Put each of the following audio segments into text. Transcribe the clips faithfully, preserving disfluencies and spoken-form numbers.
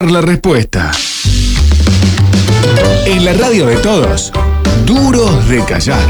buscar la respuesta. En la radio de todos, Duros de Callar.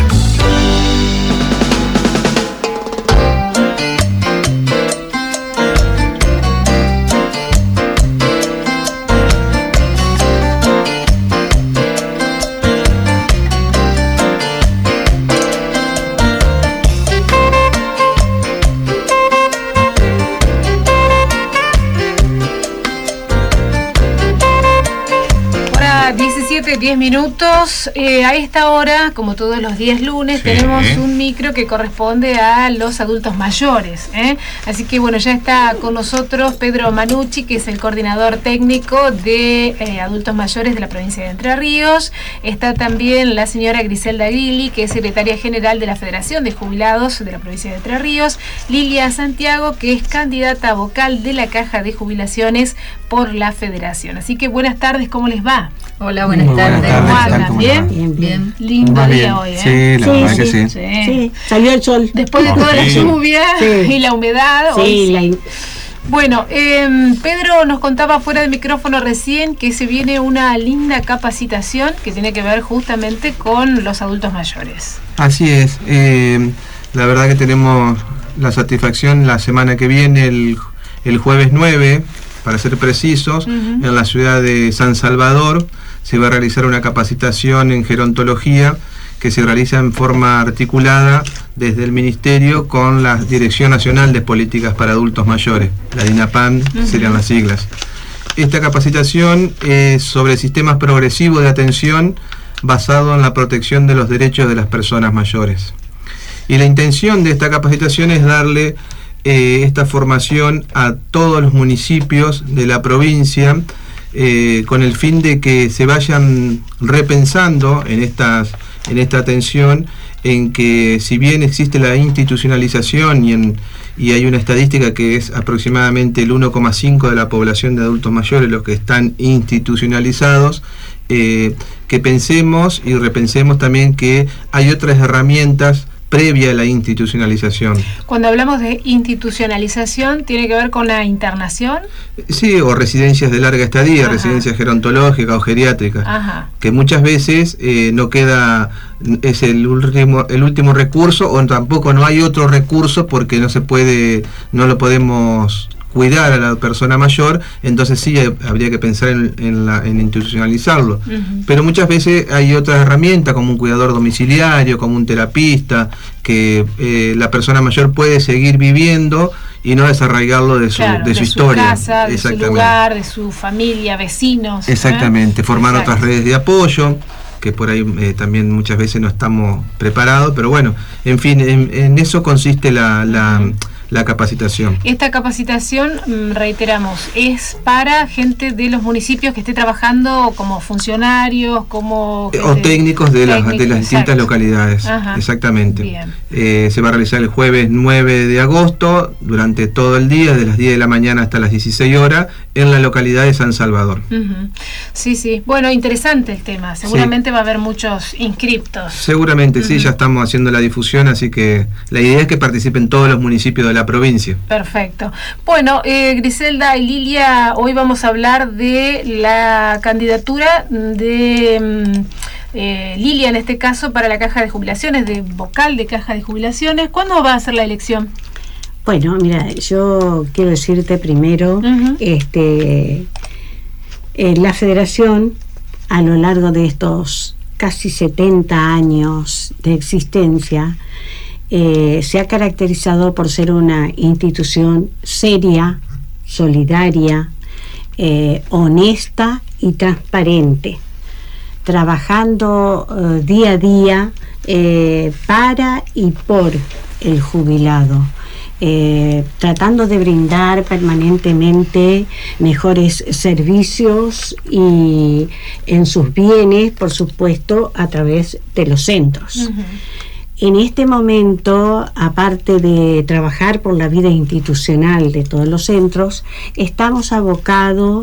diez minutos. Eh, a esta hora, como todos los días lunes, sí, tenemos un micro que corresponde a los adultos mayores, ¿eh? Así que bueno, ya está con nosotros Pedro Manucci, que es el coordinador técnico de eh, adultos mayores de la provincia de Entre Ríos. Está también la señora Griselda Grilli, que es secretaria general de la Federación de Jubilados de la provincia de Entre Ríos. Lilia Santiago, que es candidata vocal de la Caja de Jubilaciones por la Federación. Así que buenas tardes, ¿cómo les va? Hola, buenas tardes. ¿Cómo andan? ¿Bien? Bien, bien. Lindo Muy día bien. hoy, ¿eh? Sí, la Sí, verdad sí, que sí. Sí. Sí, salió el sol. Después de Oh, toda la sí. lluvia Sí. y la humedad. Sí, hoy sí. la- Bueno, eh, Pedro nos contaba fuera del micrófono recién que se viene una linda capacitación que tiene que ver justamente con los adultos mayores. Así es. Eh, la verdad que tenemos la satisfacción la semana que viene, el, el jueves nueve, para ser precisos, Uh-huh. en la ciudad de San Salvador, se va a realizar una capacitación en gerontología que se realiza en forma articulada desde el Ministerio con la Dirección Nacional de Políticas para Adultos Mayores, la DINAPAM, Uh-huh. serían las siglas. Esta capacitación es sobre sistemas progresivos de atención basado en la protección de los derechos de las personas mayores. Y la intención de esta capacitación es darle eh, esta formación a todos los municipios de la provincia, eh, con el fin de que se vayan repensando en estas en esta atención, en que si bien existe la institucionalización y, en, y hay una estadística que es aproximadamente el uno coma cinco de la población de adultos mayores los que están institucionalizados, eh, que pensemos y repensemos también que hay otras herramientas previa a la institucionalización. Cuando hablamos de institucionalización, ¿tiene que ver con la internación? Sí, o residencias de larga estadía, Ajá. residencias gerontológicas o geriátricas, Ajá. que muchas veces eh, no queda, es el último, el último recurso, o tampoco no hay otro recurso porque no se puede, no lo podemos cuidar a la persona mayor, entonces sí habría que pensar en, en, la, en institucionalizarlo. Uh-huh. Pero muchas veces hay otras herramientas como un cuidador domiciliario, como un terapista, que eh, la persona mayor puede seguir viviendo y no desarraigarlo de su, Claro, de su de historia. su casa, de su lugar, de su familia, vecinos. Exactamente, ¿eh? formar Exacto. otras redes de apoyo, que por ahí eh, también muchas veces no estamos preparados, pero bueno, en fin, en, en eso consiste la, la, Uh-huh. la capacitación. Esta capacitación, reiteramos, es para gente de los municipios que esté trabajando como funcionarios, como... Eh, o técnicos de, las, de las distintas exacto. localidades. Ajá. Exactamente. Bien. Eh, se va a realizar el jueves nueve de agosto, durante todo el día, de las diez de la mañana hasta las dieciséis horas, en la localidad de San Salvador. Uh-huh. Sí, sí. Bueno, interesante el tema. Seguramente sí. Va a haber muchos inscriptos. Seguramente, uh-huh. Sí, ya estamos haciendo la difusión, así que la idea es que participen todos los municipios de la provincia. Perfecto. Bueno, eh, Griselda y Lilia, hoy vamos a hablar de la candidatura de eh, Lilia, en este caso, para la Caja de Jubilaciones, de vocal de Caja de Jubilaciones. ¿Cuándo va a ser la elección? Bueno, mira, yo quiero decirte primero, uh-huh. este, eh, la Federación, a lo largo de estos casi setenta años de existencia, Eh, se ha caracterizado por ser una institución seria, solidaria, eh, honesta y transparente, trabajando eh, día a día eh, para y por el jubilado, eh, tratando de brindar permanentemente mejores servicios y en sus bienes, por supuesto, a través de los centros. Uh-huh. En este momento, aparte de trabajar por la vida institucional de todos los centros, estamos abocados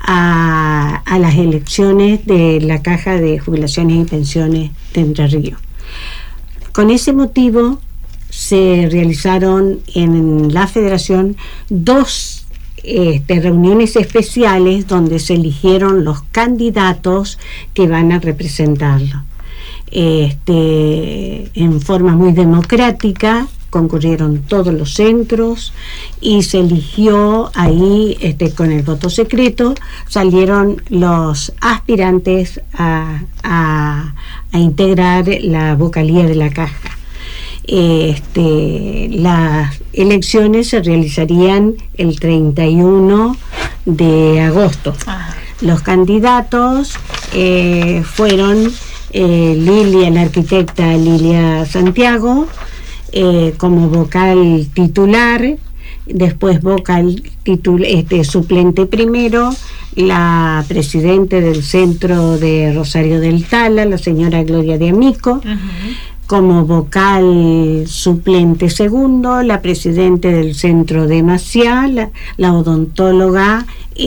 a, a las elecciones de la Caja de Jubilaciones y Pensiones de Entre Ríos. Con ese motivo, se realizaron en la Federación dos este, reuniones especiales donde se eligieron los candidatos que van a representarlo. Este, en forma muy democrática, concurrieron todos los centros y se eligió ahí, este, con el voto secreto, salieron los aspirantes a, a, a integrar la vocalía de la caja. Este, las elecciones se realizarían el treinta y uno de agosto. Ah. Los candidatos eh, fueron eh, Lilia, la arquitecta Lilia Santiago, eh, como vocal titular, después vocal titul este, suplente primero, la presidenta del Centro de Rosario del Tala, la señora Gloria de Amico, uh-huh. Como vocal suplente segundo, la presidenta del Centro de Maciá, la, la odontóloga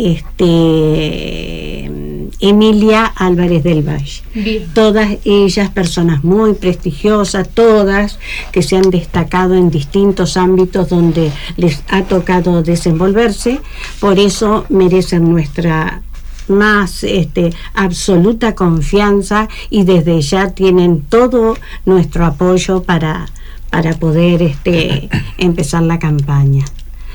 este, Emilia Álvarez del Valle. Bien. Todas ellas personas muy prestigiosas, todas que se han destacado en distintos ámbitos donde les ha tocado desenvolverse, por eso merecen nuestra más este, absoluta confianza y desde ya tienen todo nuestro apoyo para, para poder este, empezar la campaña.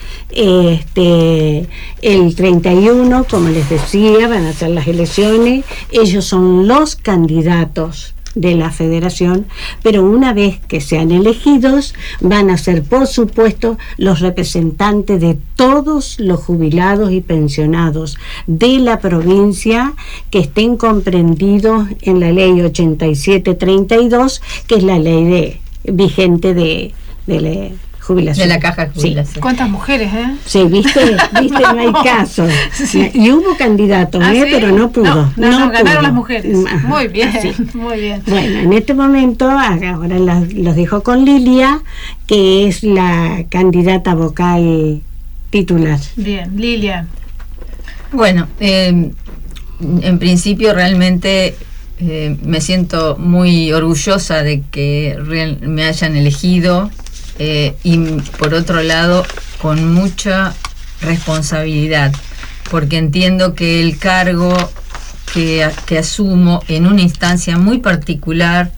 Este, el treinta y uno, como les decía, van a ser las elecciones. Ellos son los candidatos de la federación, pero una vez que sean elegidos van a ser, por supuesto, los representantes de todos los jubilados y pensionados de la provincia que estén comprendidos en la ley ochenta y siete treinta y dos, que es la ley de, vigente de, de la jubilación. De la caja de jubilación. Sí. ¿Cuántas mujeres, eh? Sí, viste, viste, no hay caso. Sí. Y hubo candidatos, ¿Ah, eh? ¿Sí? Pero no pudo. No, no, no, no ganaron pudo. Las mujeres. Muy bien, sí. Muy bien. Bueno, en este momento, ahora los, los dejo con Lilia, que es la candidata vocal titular. Bien, Lilia. Bueno, eh, en principio realmente eh, me siento muy orgullosa de que real, me hayan elegido. Eh, y por otro lado con mucha responsabilidad, porque entiendo que el cargo que, que asumo en una instancia muy particular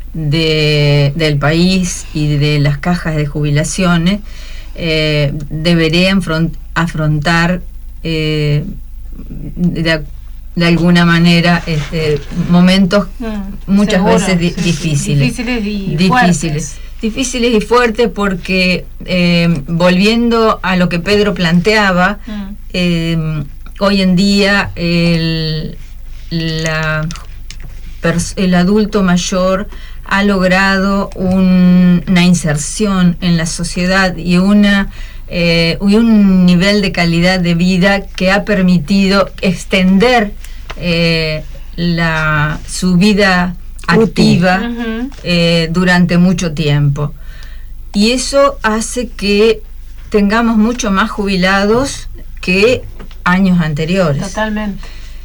de, del país y de las cajas de jubilaciones, eh, deberé afront, afrontar eh, de, de alguna manera este, momentos mm, muchas seguro, veces di, sí, difíciles difíciles y difíciles fuertes. Difíciles y fuertes porque, eh, volviendo a lo que Pedro planteaba, mm. eh, hoy en día el, la, el adulto mayor ha logrado un, una inserción en la sociedad y, una, eh, y un nivel de calidad de vida que ha permitido extender eh, la, su vida activa uh-huh. eh, durante mucho tiempo, y eso hace que tengamos mucho más jubilados que años anteriores. Totalmente.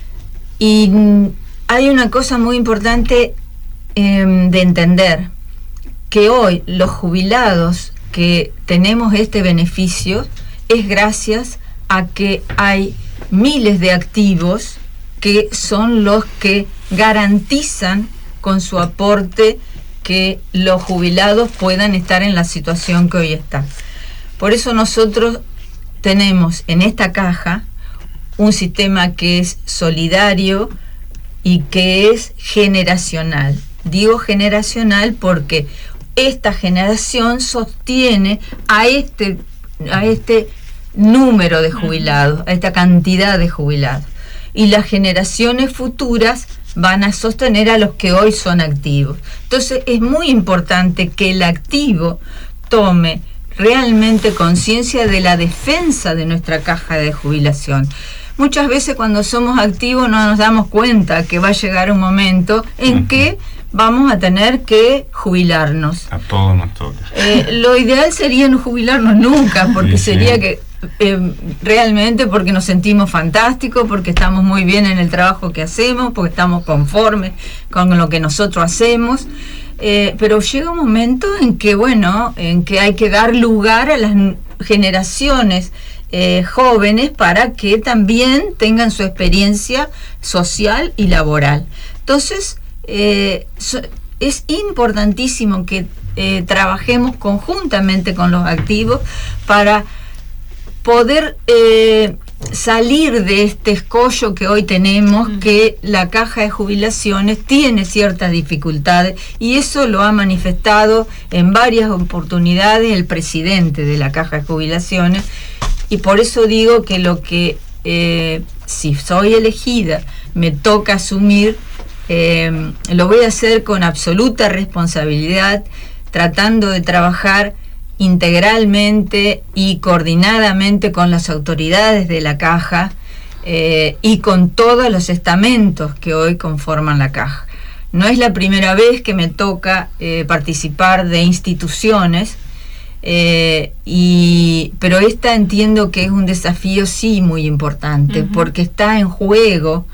Y hay una cosa muy importante eh, de entender, que hoy los jubilados que tenemos este beneficio es gracias a que hay miles de activos que son los que garantizan con su aporte que los jubilados puedan estar en la situación que hoy están. Por eso nosotros tenemos en esta caja un sistema que es solidario y que es generacional. Digo generacional porque esta generación sostiene a este, a este número de jubilados, a esta cantidad de jubilados. Y las generaciones futuras van a sostener a los que hoy son activos. Entonces es muy importante que el activo tome realmente conciencia de la defensa de nuestra caja de jubilación. Muchas veces cuando somos activos no nos damos cuenta que va a llegar un momento en uh-huh. que vamos a tener que jubilarnos. A todos nos toca. Eh, lo ideal sería no jubilarnos nunca, porque sí, sería sí. que eh, realmente porque nos sentimos fantásticos, porque estamos muy bien en el trabajo que hacemos, porque estamos conformes con lo que nosotros hacemos. Eh, pero llega un momento en que, bueno, en que hay que dar lugar a las generaciones eh, jóvenes para que también tengan su experiencia social y laboral. Entonces, eh, so, es importantísimo que eh, trabajemos conjuntamente con los activos para poder eh, salir de este escollo que hoy tenemos, mm. que la caja de jubilaciones tiene ciertas dificultades, y eso lo ha manifestado en varias oportunidades el presidente de la caja de jubilaciones, y por eso digo que lo que eh, si soy elegida me toca asumir, eh, lo voy a hacer con absoluta responsabilidad, tratando de trabajar integralmente y coordinadamente con las autoridades de la caja eh, y con todos los estamentos que hoy conforman la caja. No es la primera vez que me toca eh, participar de instituciones, eh, y, pero esta entiendo que es un desafío sí muy importante, uh-huh. porque está en juego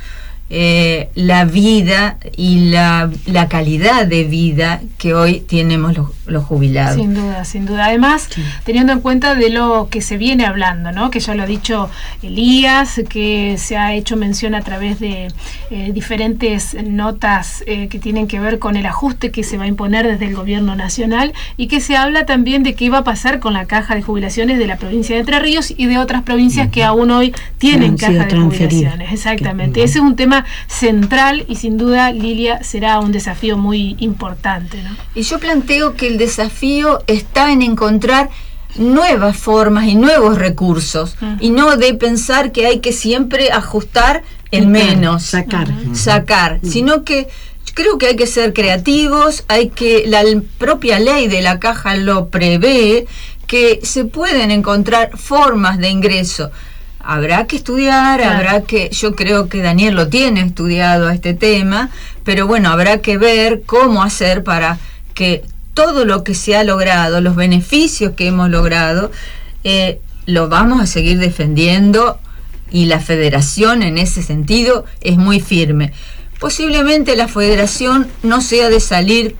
Eh, la vida y la, la calidad de vida que hoy tenemos los, los jubilados. Sin duda, sin duda. Además, sí. teniendo en cuenta de lo que se viene hablando, ¿no? Que ya lo ha dicho Elías, que se ha hecho mención a través de eh, diferentes notas eh, que tienen que ver con el ajuste que se va a imponer desde el gobierno nacional, y que se habla también de qué va a pasar con la caja de jubilaciones de la provincia de Entre Ríos y de otras provincias uh-huh. que aún hoy tienen caja de jubilaciones. Exactamente. Uh-huh. Ese es un tema central y sin duda, Lilia, será un desafío muy importante, ¿no? Y yo planteo que el desafío está en encontrar nuevas formas y nuevos recursos, uh-huh. y no de pensar que hay que siempre ajustar el menos, sacar, uh-huh. sacar, uh-huh. sino que creo que hay que ser creativos, hay que, la propia ley de la caja lo prevé, que se pueden encontrar formas de ingreso. Habrá que estudiar, claro. habrá que, yo creo que Daniel lo tiene estudiado a este tema, pero bueno, habrá que ver cómo hacer para que todo lo que se ha logrado, los beneficios que hemos logrado, eh, lo vamos a seguir defendiendo, y la federación en ese sentido es muy firme. Posiblemente la federación no sea de salir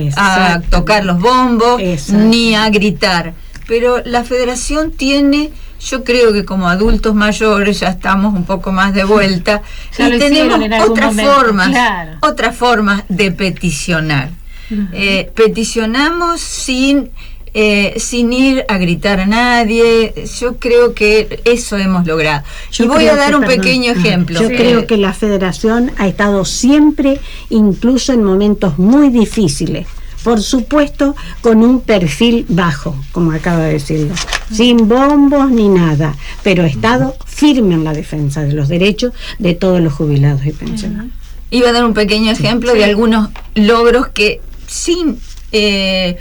a tocar los bombos ni a gritar, pero la federación tiene, yo creo que como adultos mayores ya estamos un poco más de vuelta y tenemos otras formas, claro. otras formas de peticionar. Uh-huh. Eh, peticionamos sin eh, sin ir a gritar a nadie. Yo creo que eso hemos logrado. Yo y voy a dar que, un perdón, pequeño ejemplo. Yo sí. creo que la federación ha estado siempre, incluso en momentos muy difíciles, por supuesto con un perfil bajo, como acaba de decirlo, sin bombos ni nada, pero ha estado firme en la defensa de los derechos de todos los jubilados y pensionados. Iba a dar un pequeño ejemplo sí. de algunos logros que sin eh,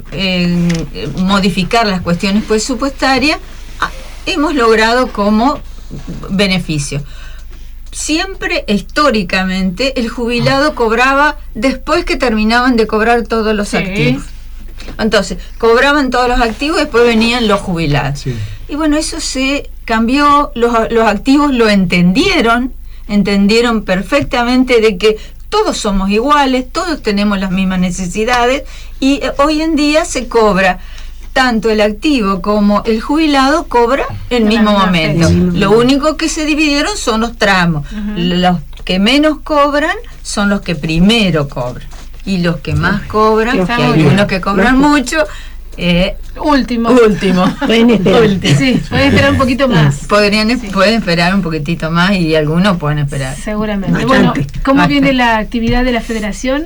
eh, modificar las cuestiones presupuestarias hemos logrado como beneficio. Siempre, históricamente, el jubilado cobraba después que terminaban de cobrar todos los sí. activos. Entonces, cobraban todos los activos y después venían los jubilados. Sí. Y bueno, eso se cambió, los, los activos lo entendieron, entendieron perfectamente de que todos somos iguales, todos tenemos las mismas necesidades, y hoy en día se cobra tanto el activo como el jubilado cobra el mismo momento. Lo único que se dividieron son los tramos. Uh-huh. Los que menos cobran son los que primero cobran, y los que más cobran, que hay algunos que cobran mucho, eh, último último pueden esperar. Último. Sí, pueden esperar un poquito más. Podrían sí. pueden esperar un poquitito más, y algunos pueden esperar seguramente. Bastante. Bueno, ¿cómo Bastante. viene la actividad de la federación?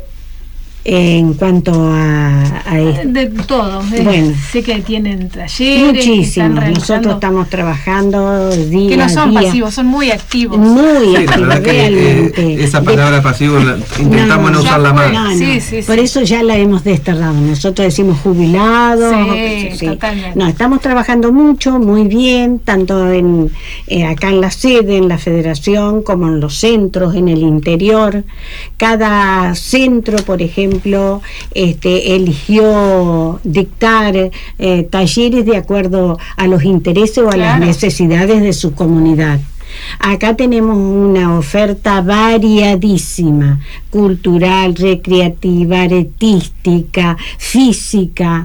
En cuanto a, a esto. De todo, eh. bueno, sé que tienen talleres. Muchísimo, nosotros estamos trabajando día que no son día. pasivos, son muy activos. Muy sí, activos, realmente. Que, eh, esa palabra de, pasivo la, intentamos no, no usarla más. No, no. Sí, sí, Por sí. eso ya la hemos desterrado. Nosotros decimos jubilados. Sí, sí. totalmente. No, estamos trabajando mucho, muy bien, tanto en eh, acá en la sede, en la federación, como en los centros, en el interior. Cada centro, por ejemplo, Este, eligió dictar eh, talleres de acuerdo a los intereses o a claro. las necesidades de su comunidad. Acá tenemos una oferta variadísima, cultural, recreativa, artística, física,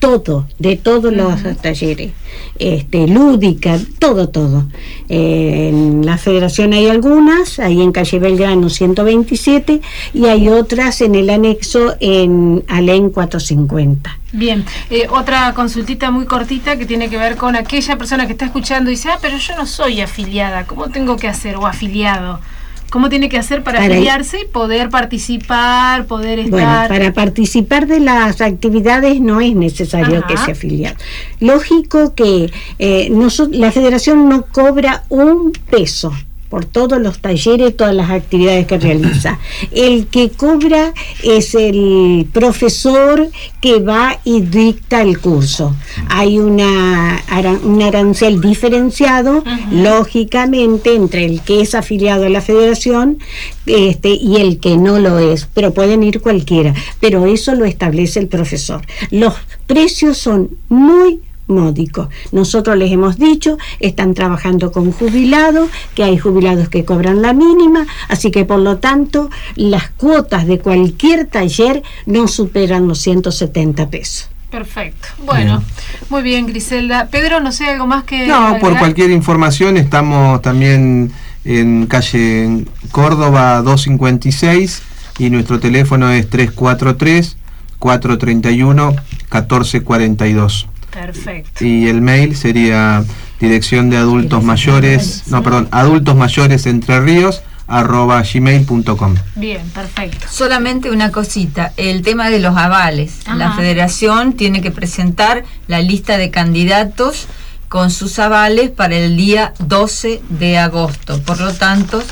todo, de todos los uh-huh. talleres, este, lúdica, todo, todo. Eh, en la federación hay algunas, ahí en calle Belgrano ciento veintisiete, y hay otras en el anexo en Alén cuatrocientos cincuenta. Bien, eh, otra consultita muy cortita que tiene que ver con aquella persona que está escuchando y dice, ah, pero yo no soy afiliada, ¿cómo tengo que hacer? O afiliado. ¿Cómo tiene que hacer para, para afiliarse y poder participar, poder estar? Bueno, para participar de las actividades no es necesario Ajá. que se afiliado. Lógico que eh, nosotros, la federación no cobra un peso por todos los talleres, todas las actividades que realiza. El que cobra es el profesor que va y dicta el curso. Hay una un arancel diferenciado, uh-huh. lógicamente, entre el que es afiliado a la federación este, y el que no lo es, pero pueden ir cualquiera, pero eso lo establece el profesor. Los precios son muy módico. Nosotros les hemos dicho, están trabajando con jubilados, que hay jubilados que cobran la mínima, así que por lo tanto las cuotas de cualquier taller no superan los ciento setenta pesos. Perfecto. Bueno, bien. Muy bien, Griselda. Pedro, no sé, algo más que... No, agregar? Por cualquier información estamos también en calle Córdoba doscientos cincuenta y seis y nuestro teléfono es tres cuatro tres, cuatro tres uno, uno cuatro cuatro dos. Perfecto. Y el mail sería dirección de adultos mayores, no, perdón, adultos mayores Entre Ríos, arroba gmail punto com. Bien, perfecto. Solamente una cosita, el tema de los avales. Ajá. La federación tiene que presentar la lista de candidatos con sus avales para el día doce de agosto. Por lo tanto,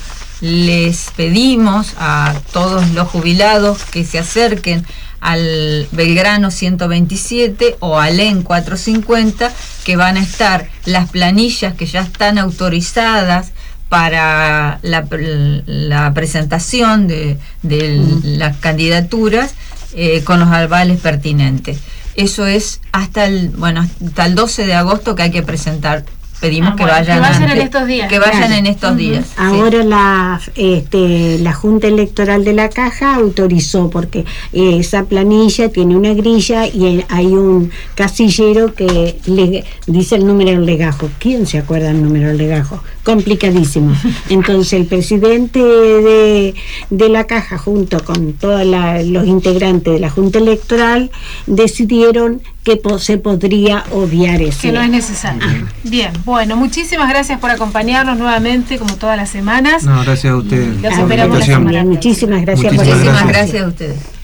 les pedimos a todos los jubilados que se acerquen al Belgrano ciento veintisiete o Alén cuatrocientos cincuenta, que van a estar las planillas que ya están autorizadas para la, la presentación de, de mm. las candidaturas eh, con los avales pertinentes. Eso es hasta el bueno hasta el doce de agosto que hay que presentar. Pedimos ah, que, bueno, vayan que vayan antes, en estos días. Que vayan claro. en estos uh-huh. días. Ahora sí. la este, la Junta Electoral de la Caja autorizó, porque eh, esa planilla tiene una grilla y hay un casillero que le dice el número del legajo. ¿Quién se acuerda del número del legajo? Complicadísimo. Entonces el presidente de, de la Caja, junto con todos los integrantes de la Junta Electoral, decidieron que po- se podría obviar eso. Que no es necesario. Ah. Bien, bueno, muchísimas gracias por acompañarnos nuevamente, como todas las semanas. No, gracias a ustedes. Los esperamos la semana. Muchísimas gracias. Muchísimas por gracias a ustedes.